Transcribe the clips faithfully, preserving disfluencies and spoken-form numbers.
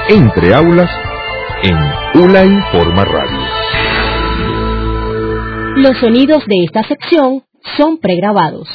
Entre Aulas en ULA Informa Radio. Los sonidos de esta sección son pregrabados.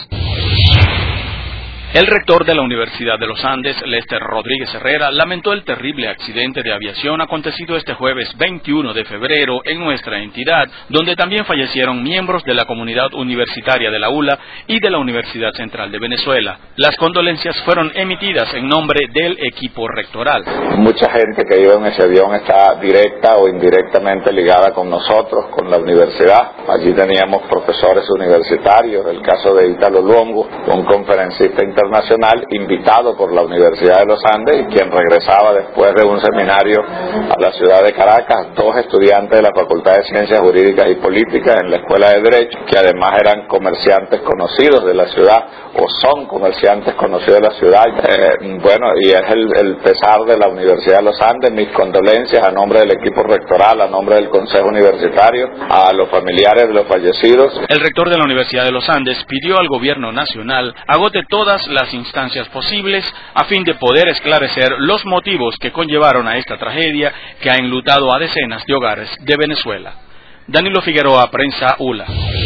El rector de la Universidad de los Andes, Lester Rodríguez Herrera, lamentó el terrible accidente de aviación acontecido este jueves veintiuno de febrero en nuestra entidad, donde también fallecieron miembros de la comunidad universitaria de la ULA y de la Universidad Central de Venezuela. Las condolencias fueron emitidas en nombre del equipo rectoral. Mucha gente que iba en ese avión está directa o indirectamente ligada con nosotros, con la universidad. Allí teníamos profesores universitarios, el caso de Ítalo Luongo, un conferencista internacional invitado por la Universidad de los Andes y quien regresaba después de un seminario a la ciudad de Caracas, dos estudiantes de la Facultad de Ciencias Jurídicas y Políticas en la Escuela de Derecho, que además eran comerciantes conocidos de la ciudad o son comerciantes conocidos de la ciudad. Eh, bueno, y es el, el pesar de la Universidad de los Andes, mis condolencias a nombre del equipo rectoral, a nombre del Consejo Universitario, a los familiares de los fallecidos. El rector de la Universidad de los Andes pidió al gobierno nacional agote todas las instancias posibles a fin de poder esclarecer los motivos que conllevaron a esta tragedia que ha enlutado a decenas de hogares de Venezuela. Danilo Figueroa, Prensa ULA.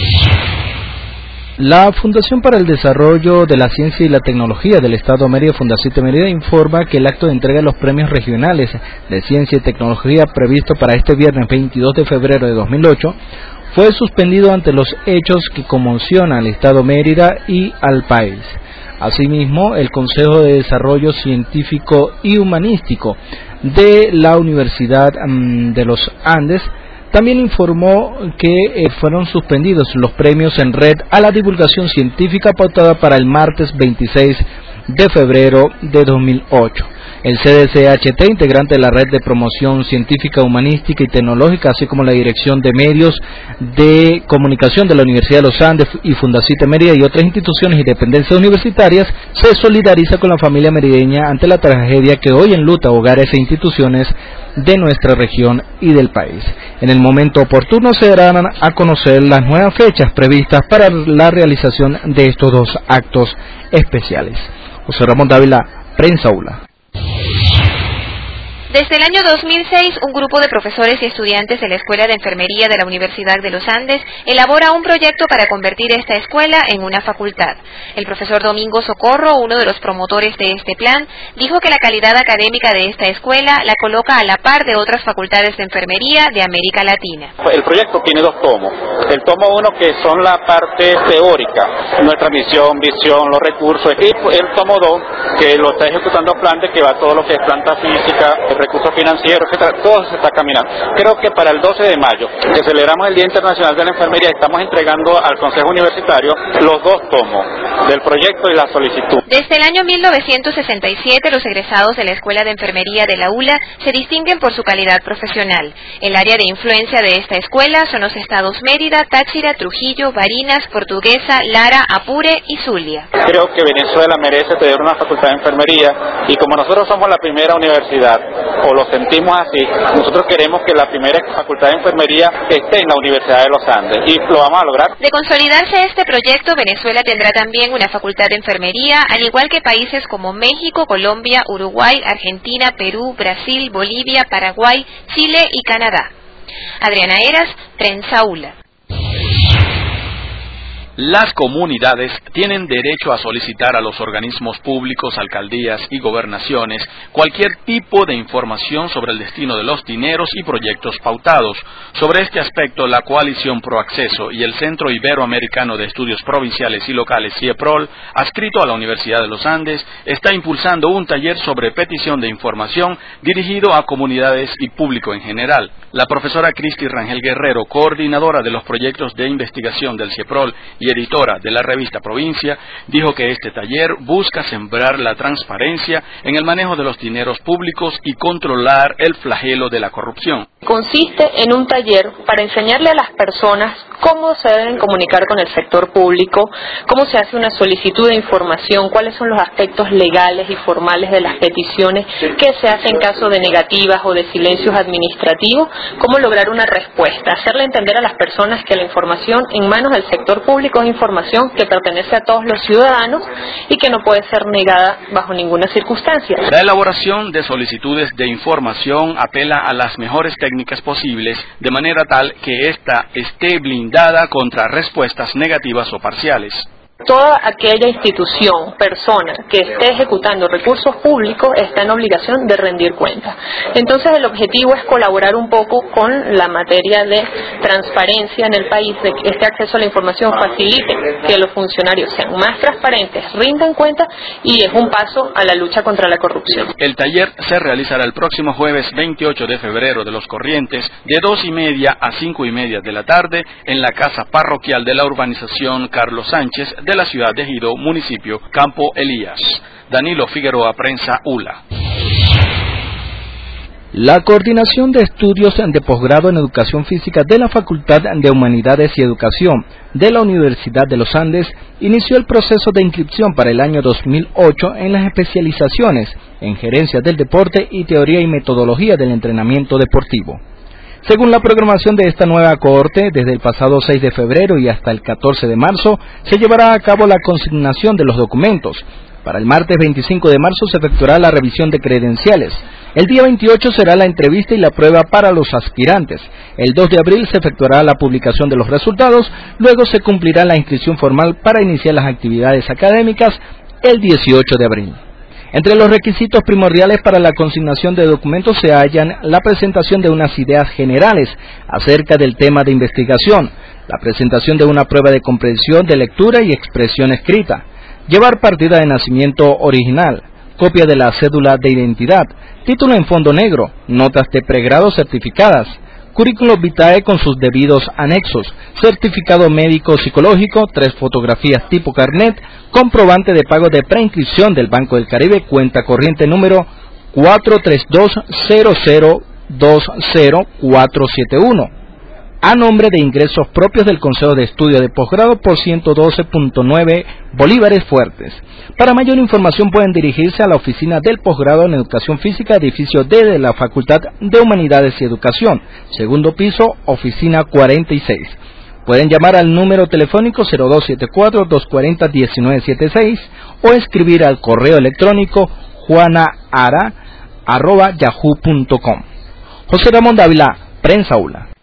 La Fundación para el Desarrollo de la Ciencia y la Tecnología del Estado Mérida, Fundacite Mérida, informa que el acto de entrega de los premios regionales de Ciencia y Tecnología previsto para este viernes veintidós de febrero de dos mil ocho fue suspendido ante los hechos que conmocionan al Estado Mérida y al país. Asimismo, el Consejo de Desarrollo Científico y Humanístico de la Universidad um, de los Andes también informó que eh, fueron suspendidos los premios en red a la divulgación científica pautada para el martes veintiséis de febrero de dos mil ocho. El C D C H T, integrante de la Red de Promoción Científica, Humanística y Tecnológica, así como la Dirección de Medios de Comunicación de la Universidad de los Andes y Fundacite Mérida y otras instituciones y dependencias universitarias, se solidariza con la familia merideña ante la tragedia que hoy enluta hogares e instituciones de nuestra región y del país. En el momento oportuno se darán a conocer las nuevas fechas previstas para la realización de estos dos actos especiales. José Ramón Dávila, Prensa ULA. Desde el año dos mil seis, un grupo de profesores y estudiantes de la Escuela de Enfermería de la Universidad de los Andes elabora un proyecto para convertir esta escuela en una facultad. El profesor Domingo Socorro, uno de los promotores de este plan, dijo que la calidad académica de esta escuela la coloca a la par de otras facultades de enfermería de América Latina. El proyecto tiene dos tomos. El tomo uno, que son la parte teórica, nuestra misión, visión, los recursos, y el tomo dos, que lo está ejecutando Plante, que va todo lo que es planta física, recursos financieros, etcétera, todo se está caminando. Creo que para el doce de mayo, que celebramos el Día Internacional de la Enfermería, estamos entregando al Consejo Universitario los dos tomos del proyecto y la solicitud. Desde el año mil novecientos sesenta y siete, los egresados de la Escuela de Enfermería de la ULA se distinguen por su calidad profesional. El área de influencia de esta escuela son los estados Mérida, Táchira, Trujillo, Barinas, Portuguesa, Lara, Apure y Zulia. Creo que Venezuela merece tener una facultad de enfermería y como nosotros somos la primera universidad, o lo sentimos así, nosotros queremos que la primera facultad de enfermería esté en la Universidad de los Andes y lo vamos a lograr. De consolidarse este proyecto, Venezuela tendrá también una facultad de enfermería, al igual que países como México, Colombia, Uruguay, Argentina, Perú, Brasil, Bolivia, Paraguay, Chile y Canadá. Adriana Heras, Prensa ULA. Las comunidades tienen derecho a solicitar a los organismos públicos, alcaldías y gobernaciones cualquier tipo de información sobre el destino de los dineros y proyectos pautados. Sobre este aspecto, la Coalición Pro Acceso y el Centro Iberoamericano de Estudios Provinciales y Locales, CIEPROL, adscrito a la Universidad de los Andes, está impulsando un taller sobre petición de información dirigido a comunidades y público en general. La profesora Cristi Rangel Guerrero, coordinadora de los proyectos de investigación del CIEPROL y editora de la revista Provincia, dijo que este taller busca sembrar la transparencia en el manejo de los dineros públicos y controlar el flagelo de la corrupción. Consiste en un taller para enseñarle a las personas cómo se deben comunicar con el sector público, cómo se hace una solicitud de información, cuáles son los aspectos legales y formales de las peticiones, qué se hace en caso de negativas o de silencios administrativos, cómo lograr una respuesta, hacerle entender a las personas que la información en manos del sector público público es información que pertenece a todos los ciudadanos y que no puede ser negada bajo ninguna circunstancia. La elaboración de solicitudes de información apela a las mejores técnicas posibles, de manera tal que ésta esté blindada contra respuestas negativas o parciales. Toda aquella institución, persona que esté ejecutando recursos públicos está en obligación de rendir cuenta. Entonces el objetivo es colaborar un poco con la materia de transparencia en el país, de que este acceso a la información facilite que los funcionarios sean más transparentes, rindan cuenta y es un paso a la lucha contra la corrupción. El taller se realizará el próximo jueves veintiocho de febrero de los Corrientes de dos y media a cinco y media de la tarde en la Casa Parroquial de la Urbanización Carlos Sánchez de la ciudad de Ejido, municipio Campo Elías. Danilo Figueroa, Prensa U L A. La Coordinación de Estudios de Posgrado en Educación Física de la Facultad de Humanidades y Educación de la Universidad de los Andes inició el proceso de inscripción para el año dos mil ocho en las especializaciones en Gerencia del Deporte y Teoría y Metodología del Entrenamiento Deportivo. Según la programación de esta nueva cohorte, desde el pasado seis de febrero y hasta el catorce de marzo, se llevará a cabo la consignación de los documentos. Para el martes veinticinco de marzo se efectuará la revisión de credenciales. El día veintiocho será la entrevista y la prueba para los aspirantes. El dos de abril se efectuará la publicación de los resultados, luego se cumplirá la inscripción formal para iniciar las actividades académicas el dieciocho de abril. Entre los requisitos primordiales para la consignación de documentos se hallan la presentación de unas ideas generales acerca del tema de investigación, la presentación de una prueba de comprensión de lectura y expresión escrita, llevar partida de nacimiento original, copia de la cédula de identidad, título en fondo negro, notas de pregrado certificadas, currículum vitae con sus debidos anexos, certificado médico psicológico, tres fotografías tipo carnet, comprobante de pago de preinscripción del Banco del Caribe, cuenta corriente número cuatro tres dos cero cero dos cero cuatro siete uno, a nombre de ingresos propios del Consejo de Estudio de Posgrado por ciento doce punto nueve bolívares fuertes. Para mayor información pueden dirigirse a la oficina del posgrado en Educación Física, edificio D de la Facultad de Humanidades y Educación, segundo piso, oficina cuarenta y seis. Pueden llamar al número telefónico cero dos siete cuatro, dos cuatro cero, uno nueve siete seis o escribir al correo electrónico juanaara arroba yahoo punto com. José Ramón Dávila, Prensa U L A.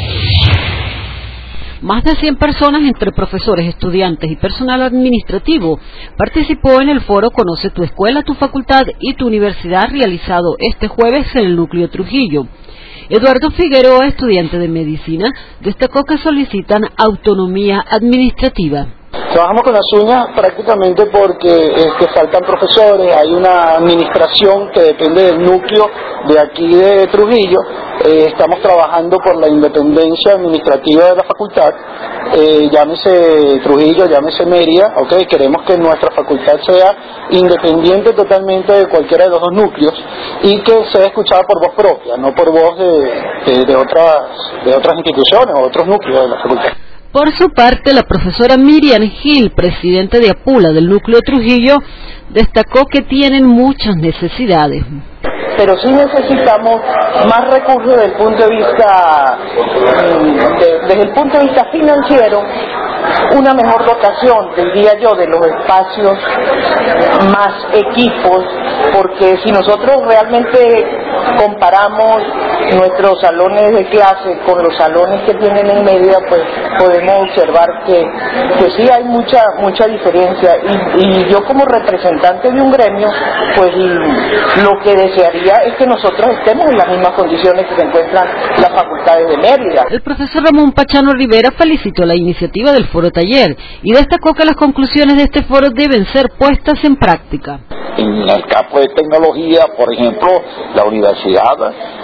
Más de cien personas, entre profesores, estudiantes y personal administrativo, participó en el foro Conoce tu escuela, tu facultad y tu universidad, realizado este jueves en el Núcleo Trujillo. Eduardo Figueroa, estudiante de medicina, destacó que solicitan autonomía administrativa. Trabajamos con las uñas prácticamente porque este, faltan profesores, hay una administración que depende del núcleo de aquí de Trujillo, eh, estamos trabajando por la independencia administrativa de la facultad, eh, llámese Trujillo, llámese Mérida, okay, queremos que nuestra facultad sea independiente totalmente de cualquiera de los dos núcleos y que sea escuchada por voz propia, no por voz de, de, de, otras, de otras instituciones o otros núcleos de la facultad. Por su parte, la profesora Miriam Gil, presidente de APULA del Núcleo Trujillo, destacó que tienen muchas necesidades. Pero sí necesitamos más recursos desde el punto de vista, de, desde el punto de vista financiero, una mejor dotación, diría yo, de los espacios, más equipos, porque si nosotros realmente comparamos nuestros salones de clase con los salones que tienen en Mérida, pues podemos observar que, que sí hay mucha mucha diferencia y, y yo como representante de un gremio, pues lo que desearía es que nosotros estemos en las mismas condiciones que se encuentran las facultades de Mérida. El profesor Ramón Pachano Rivera felicitó la iniciativa del foro taller y destacó que las conclusiones de este foro deben ser puestas en práctica. En el campo de tecnología, por ejemplo, la universidad,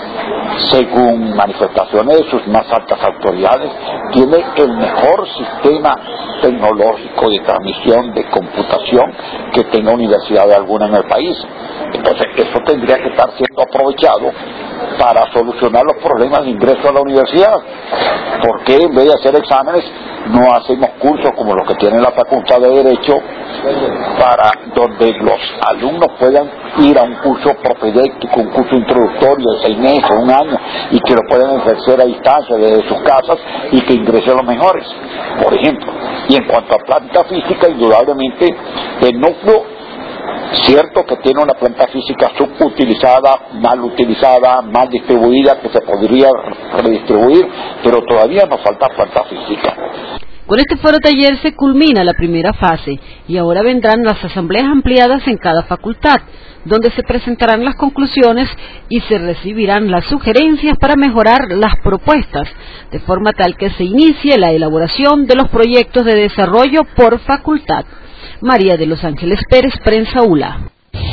según manifestaciones de sus más altas autoridades, tiene el mejor sistema tecnológico de transmisión de computación que tenga universidad alguna en el país. Entonces, eso tendría que estar siendo aprovechado para solucionar los problemas de ingreso a la universidad. ¿Por qué en vez de hacer exámenes no hacemos cursos como los que tiene la Facultad de Derecho, para donde los alumnos puedan ir a un curso propedéutico, un curso introductorio de seis meses, un año, y que lo puedan ejercer a distancia desde sus casas y que ingresen los mejores? Por ejemplo, Y en cuanto a planta física, indudablemente el núcleo, cierto que tiene una planta física subutilizada, mal utilizada, mal distribuida, que se podría redistribuir, pero todavía nos falta planta física. Con este foro taller se culmina la primera fase y ahora vendrán las asambleas ampliadas en cada facultad, donde se presentarán las conclusiones y se recibirán las sugerencias para mejorar las propuestas, de forma tal que se inicie la elaboración de los proyectos de desarrollo por facultad. María de los Ángeles Pérez, Prensa U L A.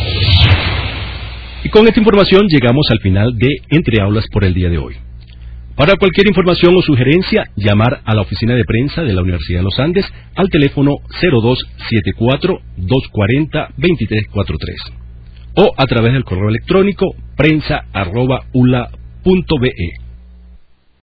Y con esta información llegamos al final de Entre Aulas por el día de hoy. Para cualquier información o sugerencia, llamar a la oficina de prensa de la Universidad de los Andes al teléfono cero dos siete cuatro, dos cuatro cero, dos tres cuatro tres o a través del correo electrónico prensa arroba ula punto be.